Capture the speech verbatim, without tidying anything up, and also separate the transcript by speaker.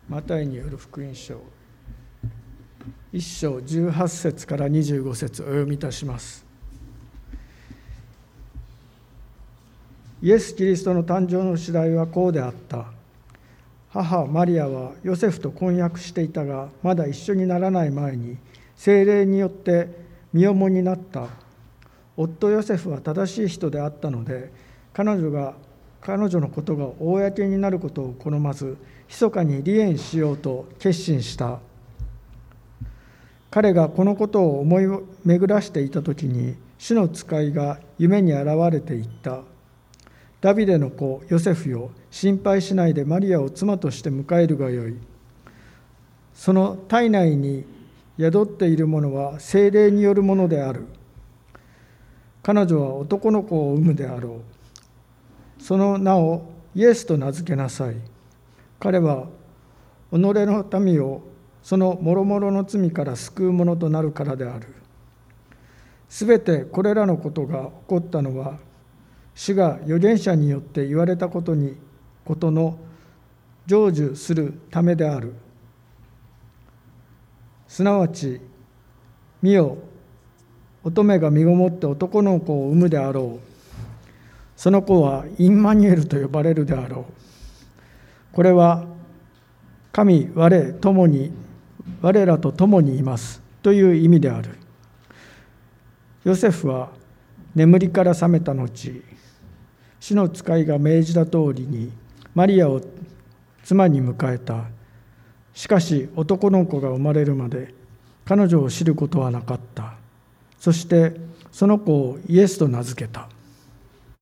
Speaker 1: マタイによる福音書いっ章じゅうはち節からにじゅうご節お読みいたします。イエス・キリストの誕生の次第はこうであった。母マリアはヨセフと婚約していたが、まだ一緒にならない前に聖霊によって身重になった。夫ヨセフは正しい人であったので、彼女が彼女のことが公になることを好まず、密かに離縁しようと決心した。彼がこのことを思い巡らしていたときに、主の使いが夢に現れていった。ダビデの子ヨセフよ、心配しないでマリアを妻として迎えるがよい。その体内に宿っているものは聖霊によるものである。彼女は男の子を産むであろう。その名をイエスと名付けなさい。彼は己の民をその諸々の罪から救うものとなるからである。すべてこれらのことが起こったのは、主が預言者によって言われたことにことの成就するためである。すなわち、見よ、乙女が身ごもって男の子を産むであろう。その子はインマニュエルと呼ばれるであろう。これは神我共に我らと共にいますという意味である。ヨセフは眠りから覚めた後、主の使いが命じた通りにマリアを妻に迎えた。しかし男の子が生まれるまで彼女を知ることはなかった。そしてその子をイエスと名付けた。